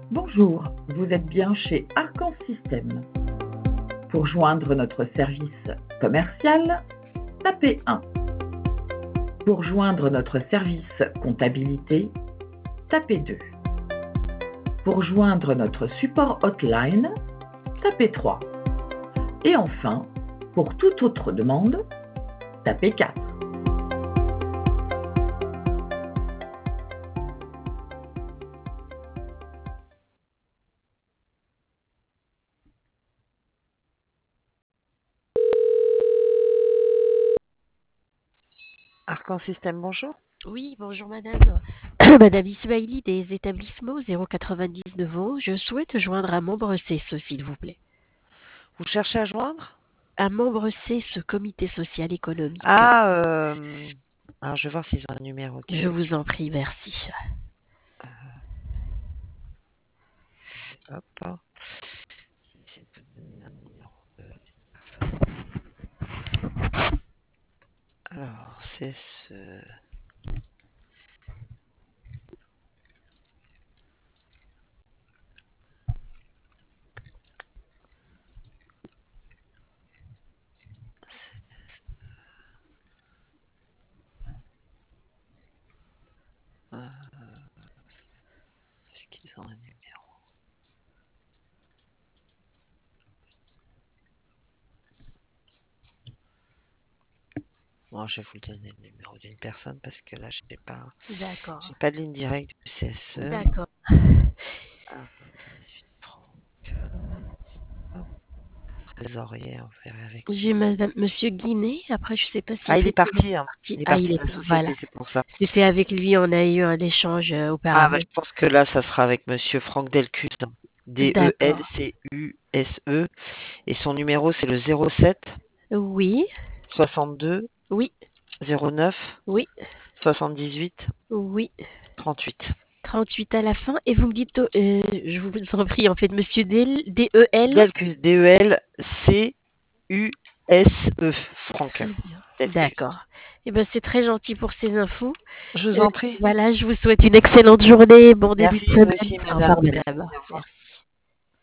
Bonjour, vous êtes bien chez Arcan Système. Pour joindre notre service commercial, tapez 1. Pour joindre notre service comptabilité, tapez 2. Pour joindre notre support hotline, tapez 3. Et enfin, pour toute autre demande, tapez 4. Arcan Système, bonjour. Oui, bonjour madame. Madame Ismaili des établissements 090 de Vaud. Je souhaite joindre un membre CSE, s'il vous plaît. Vous cherchez à joindre? Un membre CSE, Comité social économique. Alors je vais voir s'ils ont un numéro. Je vous en prie, merci. Hop. Alors, c'est ce... Est-ce qu'ils ont un numéro? Bon, je vais vous donner le numéro d'une personne parce que là, je n'ai pas... D'accord. J'ai pas de ligne directe du CSE. D'accord. Trésorier, on verrait avec J'ai monsieur Guinet. Après, je sais pas si il est parti. il est parti de la parti. société, Voilà. c'est pour ça. C'était avec lui, on a eu un échange auparavant. Je pense que là, ça sera avec monsieur Franck Delcus. D-E-L-C-U-S-E. Et son numéro, c'est le 07 Oui. 62 Oui. 09 Oui. 78 Oui. 38. 38 à la fin. Et vous me dites, je vous en prie, en fait, monsieur D-E-L. Delcus, D-E-L-C-U-S-E. Franck. D'accord. Eh ben, c'est très gentil pour ces infos. Je vous en prie. Voilà, je vous souhaite une excellente journée. Bon début de Merci, vous semaine. aussi, Au revoir, madame. madame. Au revoir. Merci.